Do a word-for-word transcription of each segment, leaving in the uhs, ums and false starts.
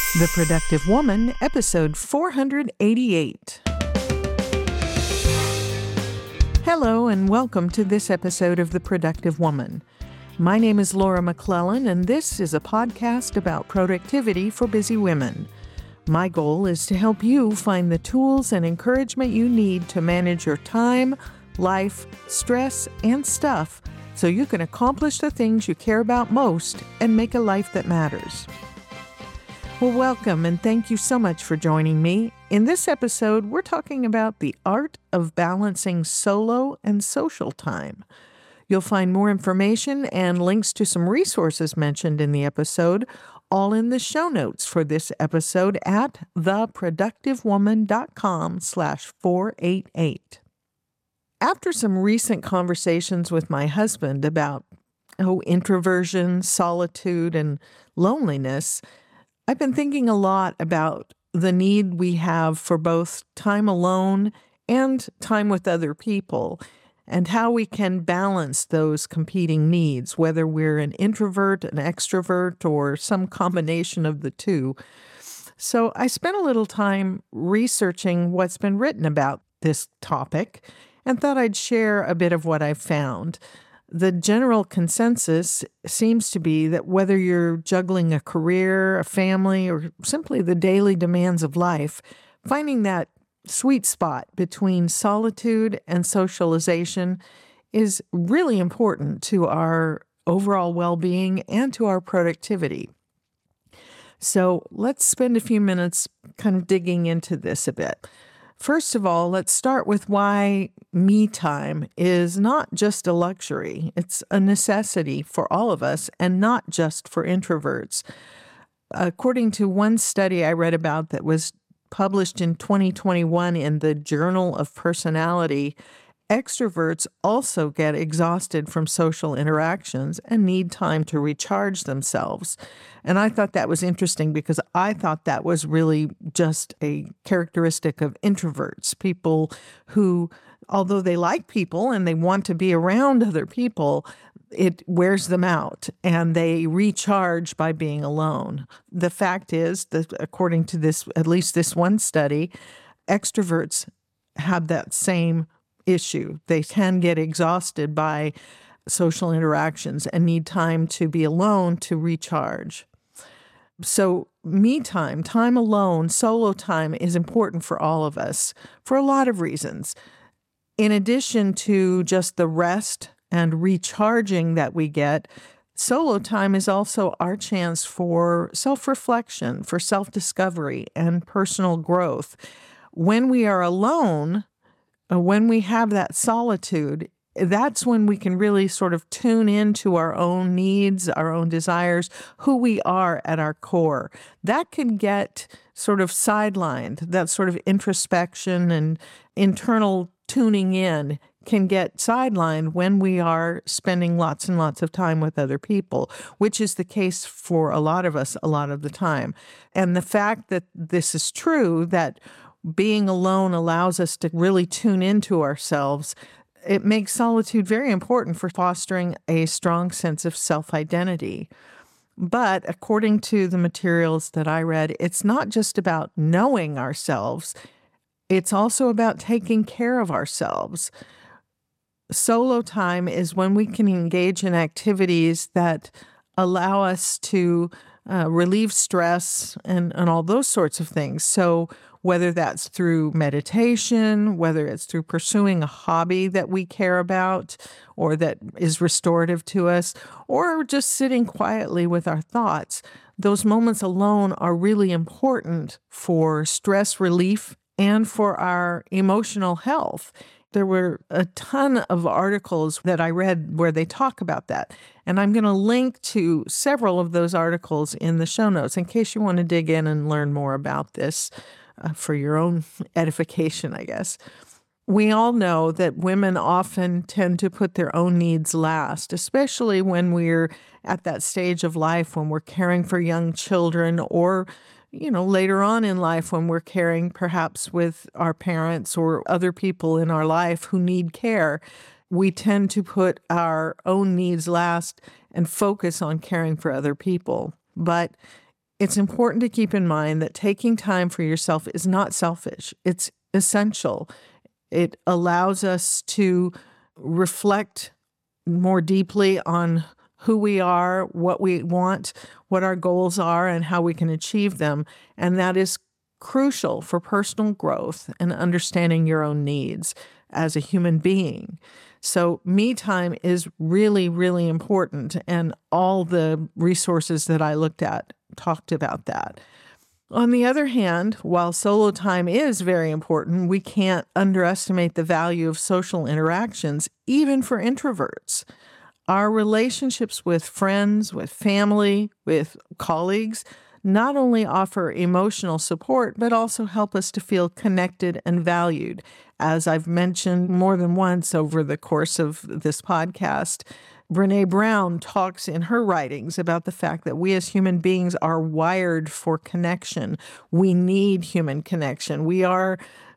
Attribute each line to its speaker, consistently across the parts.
Speaker 1: The Productive Woman, episode four hundred eighty-eight. Hello, and welcome to this episode of The Productive Woman. My name is Laura McClellan, and this is a podcast about productivity for busy women. My goal is to help you find the tools and encouragement you need to manage your time, life, stress, and stuff so you can accomplish the things you care about most and make a life that matters. Well, welcome, and thank you so much for joining me. In this episode, we're talking about the art of balancing solo and social time. You'll find more information and links to some resources mentioned in the episode, all in the show notes for this episode at theproductivewoman.com slash 488. After some recent conversations with my husband about, oh, introversion, solitude, and loneliness, I've been thinking a lot about the need we have for both time alone and time with other people, and how we can balance those competing needs, whether we're an introvert, an extrovert, or some combination of the two. So I spent a little time researching what's been written about this topic and thought I'd share a bit of what I've found. The general consensus seems to be that whether you're juggling a career, a family, or simply the daily demands of life, finding that sweet spot between solitude and socialization is really important to our overall well-being and to our productivity. So let's spend a few minutes kind of digging into this a bit. First of all, let's start with why me time is not just a luxury. It's a necessity for all of us and not just for introverts. According to one study I read about that was published in twenty twenty-one in the Journal of Personality, extroverts also get exhausted from social interactions and need time to recharge themselves. And I thought that was interesting because I thought that was really just a characteristic of introverts, people who, although they like people and they want to be around other people, it wears them out and they recharge by being alone. The fact is that according to this, at least this one study, extroverts have that same issue. They can get exhausted by social interactions and need time to be alone to recharge. So me time, time alone, solo time is important for all of us for a lot of reasons. In addition to just the rest and recharging that we get, solo time is also our chance for self-reflection, for self-discovery, and personal growth. When we are alone, when we have that solitude, that's when we can really sort of tune into our own needs, our own desires, who we are at our core. That can get sort of sidelined. That sort of introspection and internal tuning in can get sidelined when we are spending lots and lots of time with other people, which is the case for a lot of us a lot of the time. And the fact that this is true, that being alone allows us to really tune into ourselves, it makes solitude very important for fostering a strong sense of self-identity. But according to the materials that I read, it's not just about knowing ourselves, it's also about taking care of ourselves. Solo time is when we can engage in activities that allow us to uh, relieve stress and, and all those sorts of things. So whether that's through meditation, whether it's through pursuing a hobby that we care about or that is restorative to us, or just sitting quietly with our thoughts, those moments alone are really important for stress relief and for our emotional health. There were a ton of articles that I read where they talk about that. And I'm going to link to several of those articles in the show notes in case you want to dig in and learn more about this uh, for your own edification, I guess. We all know that women often tend to put their own needs last, especially when we're at that stage of life when we're caring for young children or you know, later on in life when we're caring perhaps with our parents or other people in our life who need care, we tend to put our own needs last and focus on caring for other people. But it's important to keep in mind that taking time for yourself is not selfish. It's essential. It allows us to reflect more deeply on who we are, what we want, what our goals are, and how we can achieve them. And that is crucial for personal growth and understanding your own needs as a human being. So me time is really, really important, and all the resources that I looked at talked about that. On the other hand, while solo time is very important, we can't underestimate the value of social interactions, even for introverts. Our relationships with friends, with family, with colleagues not only offer emotional support, but also help us to feel connected and valued. As I've mentioned more than once over the course of this podcast, Brené Brown talks in her writings about the fact that we as human beings are wired for connection. We need human connection. We are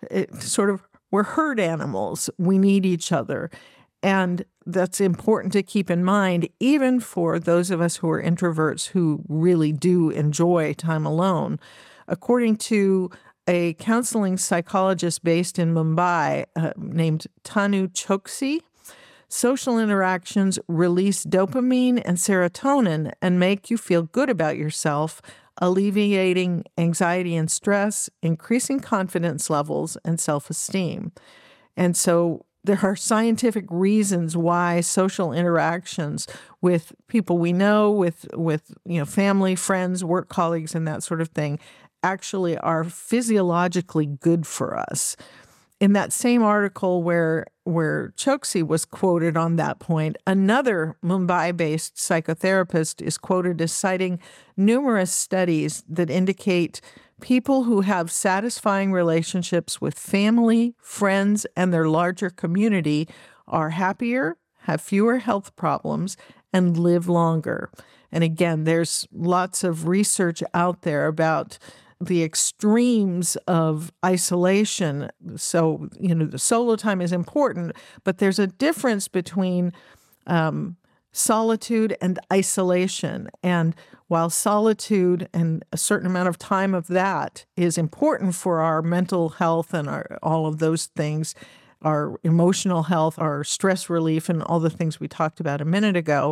Speaker 1: sort of, we're herd animals. We need each other. And that's important to keep in mind, even for those of us who are introverts who really do enjoy time alone. According to a counseling psychologist based in Mumbai uh, named Tanu Choksi, social interactions release dopamine and serotonin and make you feel good about yourself, alleviating anxiety and stress, increasing confidence levels and self-esteem. And so there are scientific reasons why social interactions with people we know, with, with you know, family, friends, work colleagues, and that sort of thing actually are physiologically good for us. In that same article where, where Choksi was quoted on that point, another Mumbai-based psychotherapist is quoted as citing numerous studies that indicate people who have satisfying relationships with family, friends, and their larger community are happier, have fewer health problems, and live longer. And again, there's lots of research out there about the extremes of isolation. So, you know, the solo time is important, but there's a difference between um, solitude and isolation. And while solitude and a certain amount of time of that is important for our mental health and our, all of those things, our emotional health, our stress relief, and all the things we talked about a minute ago,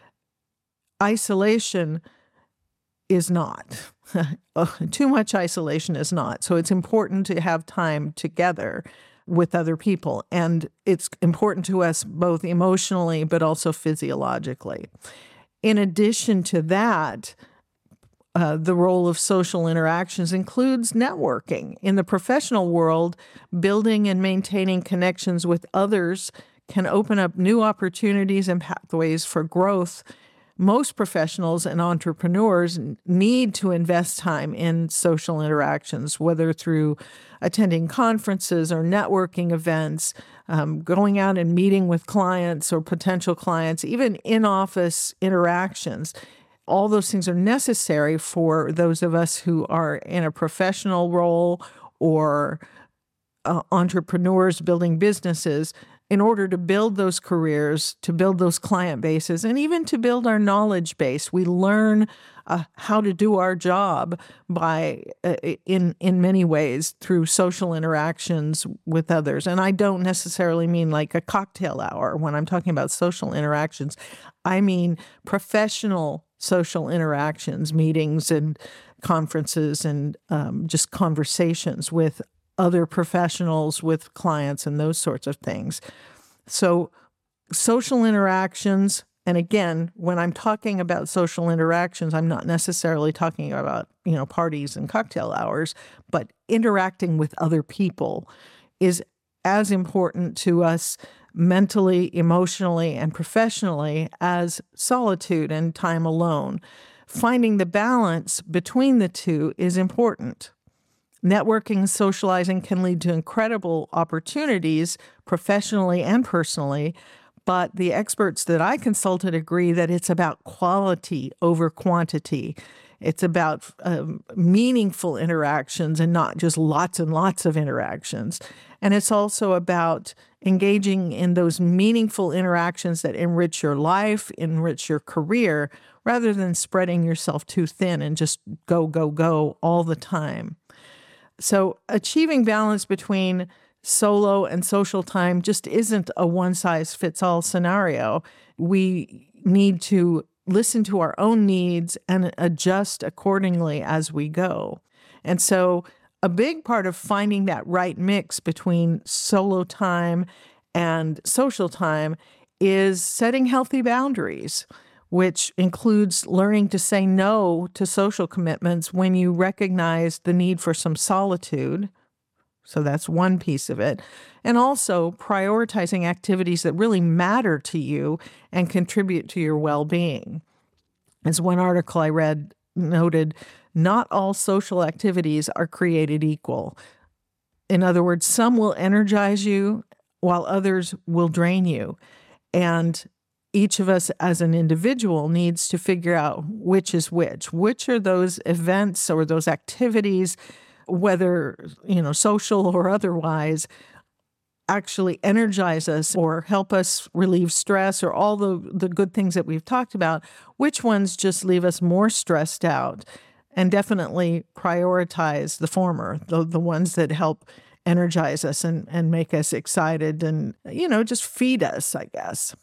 Speaker 1: isolation is not. Too much isolation is not. So it's important to have time together with other people. And it's important to us both emotionally, but also physiologically. In addition to that, uh, the role of social interactions includes networking. In the professional world, building and maintaining connections with others can open up new opportunities and pathways for growth. Most professionals and entrepreneurs need to invest time in social interactions, whether through attending conferences or networking events, um, going out and meeting with clients or potential clients, even in-office interactions. All those things are necessary for those of us who are in a professional role or uh, entrepreneurs building businesses, in order to build those careers, to build those client bases, and even to build our knowledge base. We learn uh, how to do our job by, uh, in in many ways, through social interactions with others. And I don't necessarily mean like a cocktail hour when I'm talking about social interactions. I mean professional social interactions, meetings and conferences and um, just conversations with other professionals, with clients, and those sorts of things. So social interactions, and again, when I'm talking about social interactions, I'm not necessarily talking about, you know, parties and cocktail hours, but interacting with other people is as important to us mentally, emotionally, and professionally as solitude and time alone. Finding the balance between the two is important. Networking and socializing can lead to incredible opportunities professionally and personally, but the experts that I consulted agree that it's about quality over quantity. It's about um, meaningful interactions and not just lots and lots of interactions. And it's also about engaging in those meaningful interactions that enrich your life, enrich your career, rather than spreading yourself too thin and just go, go, go all the time. So achieving balance between solo and social time just isn't a one-size-fits-all scenario. We need to listen to our own needs and adjust accordingly as we go. And so a big part of finding that right mix between solo time and social time is setting healthy boundaries, which includes learning to say no to social commitments when you recognize the need for some solitude. So that's one piece of it. And also prioritizing activities that really matter to you and contribute to your well-being. As one article I read noted, not all social activities are created equal. In other words, some will energize you while others will drain you. And each of us as an individual needs to figure out which is which. Which are those events or those activities, whether, you know, social or otherwise, actually energize us or help us relieve stress or all the, the good things that we've talked about. Which ones just leave us more stressed out? And definitely prioritize the former, the, the ones that help energize us and, and make us excited and, you know, just feed us, I guess.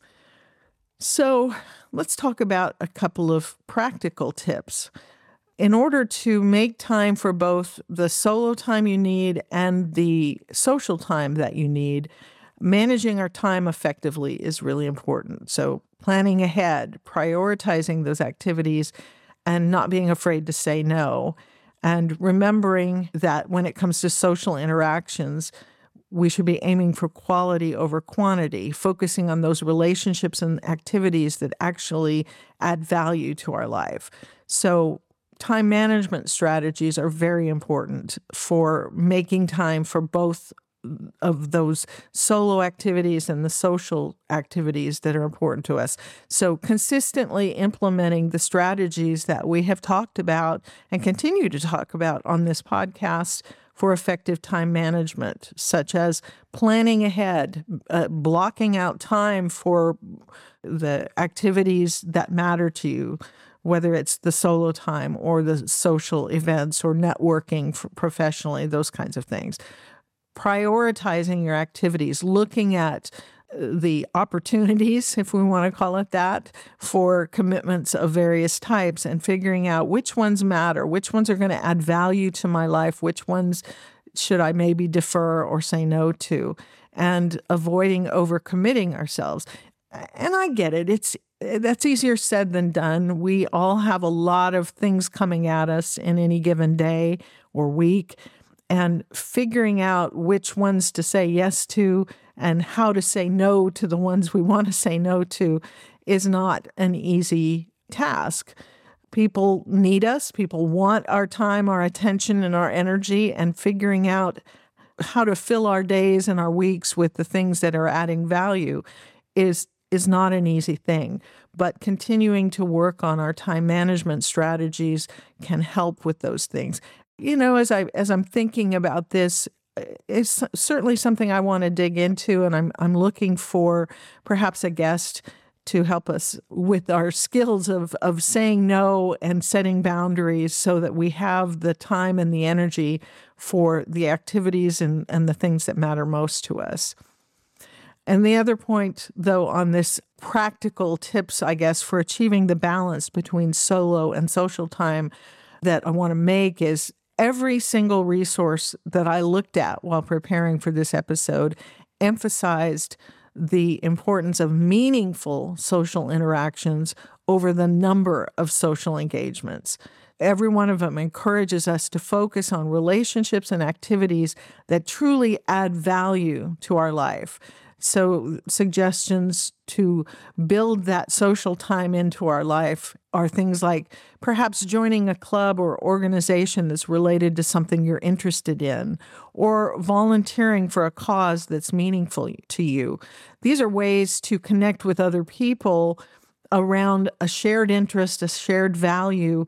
Speaker 1: So let's talk about a couple of practical tips. In order to make time for both the solo time you need and the social time that you need, managing our time effectively is really important. So planning ahead, prioritizing those activities, and not being afraid to say no. And remembering that when it comes to social interactions, we should be aiming for quality over quantity, focusing on those relationships and activities that actually add value to our life. So time management strategies are very important for making time for both of those solo activities and the social activities that are important to us. So consistently implementing the strategies that we have talked about and continue to talk about on this podcast for effective time management, such as planning ahead, uh, blocking out time for the activities that matter to you, whether it's the solo time or the social events or networking professionally, those kinds of things. Prioritizing your activities, looking at the opportunities, if we want to call it that, for commitments of various types and figuring out which ones matter, which ones are going to add value to my life, which ones should I maybe defer or say no to, and avoiding overcommitting ourselves. And I get it. It's that's easier said than done. We all have a lot of things coming at us in any given day or week. And figuring out which ones to say yes to and how to say no to the ones we want to say no to is not an easy task. People need us. People want our time, our attention, and our energy, and figuring out how to fill our days and our weeks with the things that are adding value is, is not an easy thing. But continuing to work on our time management strategies can help with those things. You know, as I as I'm thinking about this, it's certainly something I want to dig into, and I'm I'm looking for perhaps a guest to help us with our skills of of saying no and setting boundaries so that we have the time and the energy for the activities and, and the things that matter most to us. And the other point, though, on this practical tips, I guess, for achieving the balance between solo and social time that I want to make is every single resource that I looked at while preparing for this episode emphasized the importance of meaningful social interactions over the number of social engagements. Every one of them encourages us to focus on relationships and activities that truly add value to our life. So suggestions to build that social time into our life are things like perhaps joining a club or organization that's related to something you're interested in, or volunteering for a cause that's meaningful to you. These are ways to connect with other people around a shared interest, a shared value,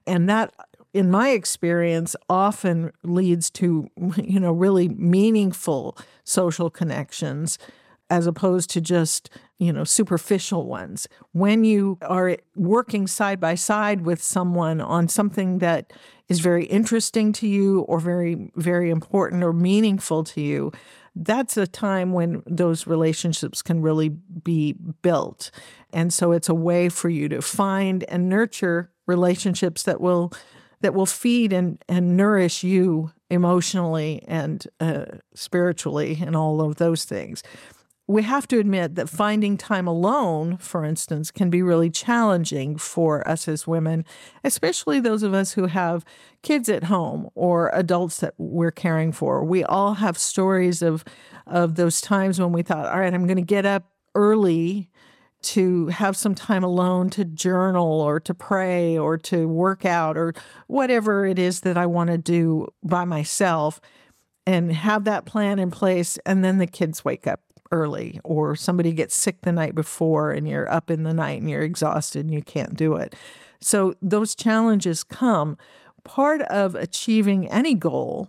Speaker 1: And that, in my experience, often leads to, you know, really meaningful social connections as opposed to just, you know, superficial ones. When you are working side by side with someone on something that is very interesting to you or very, very important or meaningful to you, that's a time when those relationships can really be built. And so it's a way for you to find and nurture relationships that will that will feed and, and nourish you emotionally and uh, spiritually and all of those things. We have to admit that finding time alone, for instance, can be really challenging for us as women, especially those of us who have kids at home or adults that we're caring for. We all have stories of, of those times when we thought, all right, I'm going to get up early to have some time alone to journal or to pray or to work out or whatever it is that I want to do by myself, and have that plan in place. And then the kids wake up early, or somebody gets sick the night before and you're up in the night and you're exhausted and you can't do it. So those challenges come. Part of achieving any goal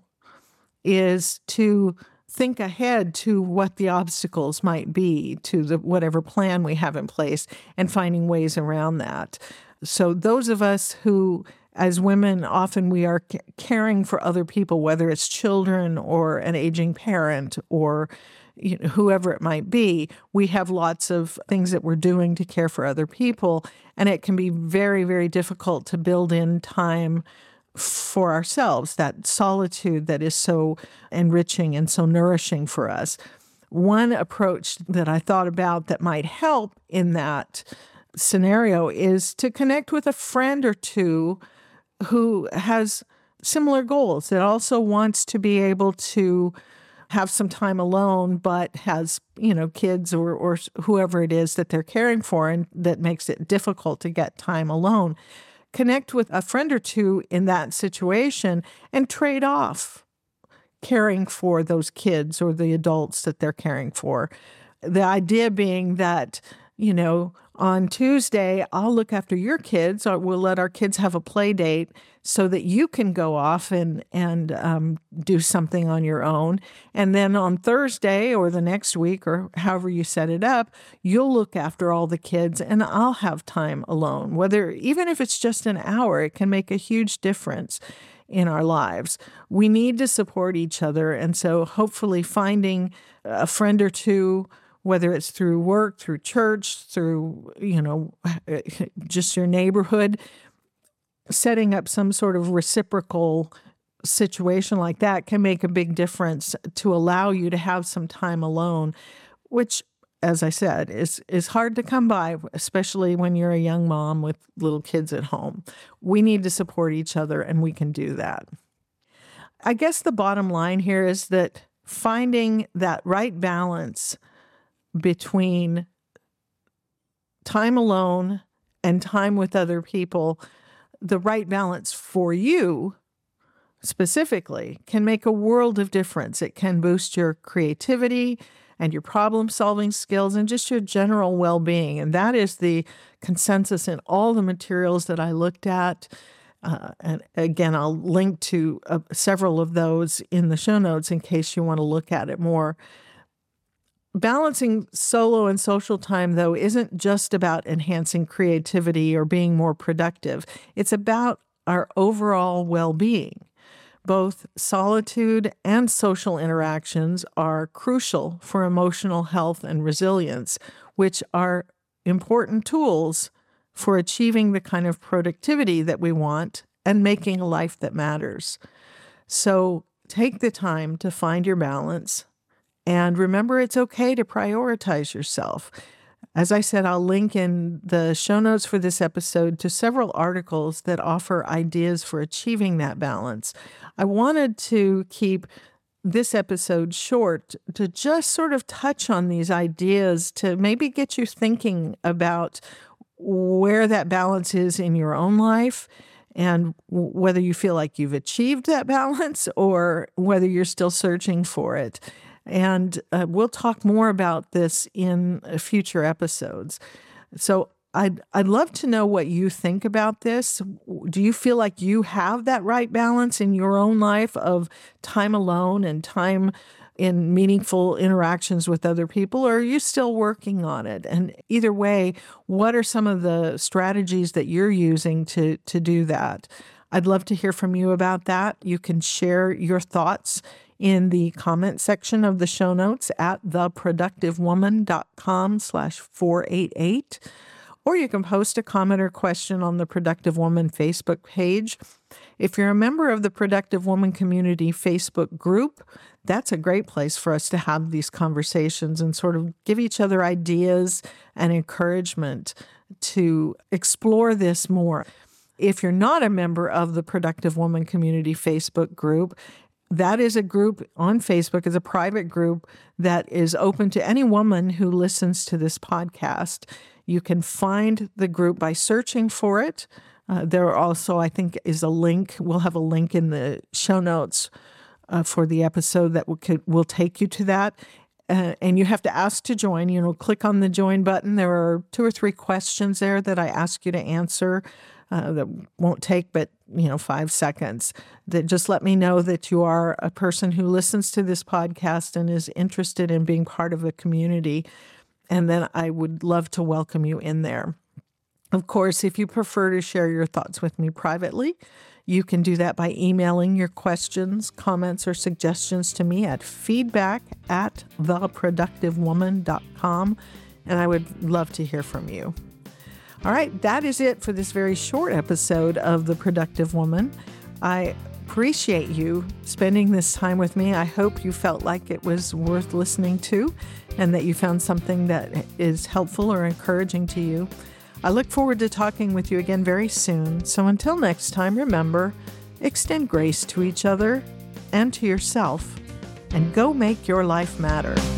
Speaker 1: is to think ahead to what the obstacles might be to the whatever plan we have in place and finding ways around that. So those of us who, as women, often we are c- caring for other people, whether it's children or an aging parent or you know, whoever it might be, we have lots of things that we're doing to care for other people. And it can be very, very difficult to build in time for ourselves, that solitude that is so enriching and so nourishing for us. One approach that I thought about that might help in that scenario is to connect with a friend or two who has similar goals, that also wants to be able to have some time alone, but has, you know, kids or, or whoever it is that they're caring for, and that makes it difficult to get time alone. Connect with a friend or two in that situation and trade off caring for those kids or the adults that they're caring for. The idea being that, you know, on Tuesday, I'll look after your kids, or we'll let our kids have a play date so that you can go off and, and um, do something on your own. And then on Thursday or the next week, or however you set it up, you'll look after all the kids and I'll have time alone. Whether, even if it's just an hour, it can make a huge difference in our lives. We need to support each other. And so hopefully finding a friend or two, whether it's through work, through church, through, you know, just your neighborhood, setting up some sort of reciprocal situation like that can make a big difference to allow you to have some time alone, which, as I said, is, is hard to come by, especially when you're a young mom with little kids at home. We need to support each other, and we can do that. I guess the bottom line here is that finding that right balance between time alone and time with other people, the right balance for you specifically, can make a world of difference. It can boost your creativity and your problem-solving skills and just your general well-being. And that is the consensus in all the materials that I looked at. Uh, and again, I'll link to uh, several of those in the show notes in case you want to look at it more. Balancing solo and social time, though, isn't just about enhancing creativity or being more productive. It's about our overall well-being. Both solitude and social interactions are crucial for emotional health and resilience, which are important tools for achieving the kind of productivity that we want and making a life that matters. So take the time to find your balance. And remember, it's okay to prioritize yourself. As I said, I'll link in the show notes for this episode to several articles that offer ideas for achieving that balance. I wanted to keep this episode short to just sort of touch on these ideas to maybe get you thinking about where that balance is in your own life, and whether you feel like you've achieved that balance or whether you're still searching for it. And uh, we'll talk more about this in future episodes. So I'd, I'd love to know what you think about this. Do you feel like you have that right balance in your own life of time alone and time in meaningful interactions with other people, or are you still working on it? And either way, what are some of the strategies that you're using to, to do that? I'd love to hear from you about that. You can share your thoughts in the comment section of the show notes at theproductivewoman.com slash 488. Or you can post a comment or question on the Productive Woman Facebook page. If you're a member of the Productive Woman Community Facebook group, that's a great place for us to have these conversations and sort of give each other ideas and encouragement to explore this more. If you're not a member of the Productive Woman Community Facebook group, that is a group on Facebook, is a private group that is open to any woman who listens to this podcast. You can find the group by searching for it. Uh, there also, I think, is a link. We'll have a link in the show notes uh, for the episode that will, will take you to that. Uh, and you have to ask to join. You know, click on the join button. There are two or three questions there that I ask you to answer uh, that won't take but, you know, five seconds. That just let me know that you are a person who listens to this podcast and is interested in being part of the community. And then I would love to welcome you in there. Of course, if you prefer to share your thoughts with me privately, you can do that by emailing your questions, comments, or suggestions to me at feedback at theproductivewoman dot com, and I would love to hear from you. All right, that is it for this very short episode of The Productive Woman. I appreciate you spending this time with me. I hope you felt like it was worth listening to and that you found something that is helpful or encouraging to you. I look forward to talking with you again very soon. So until next time, remember, extend grace to each other and to yourself, and go make your life matter.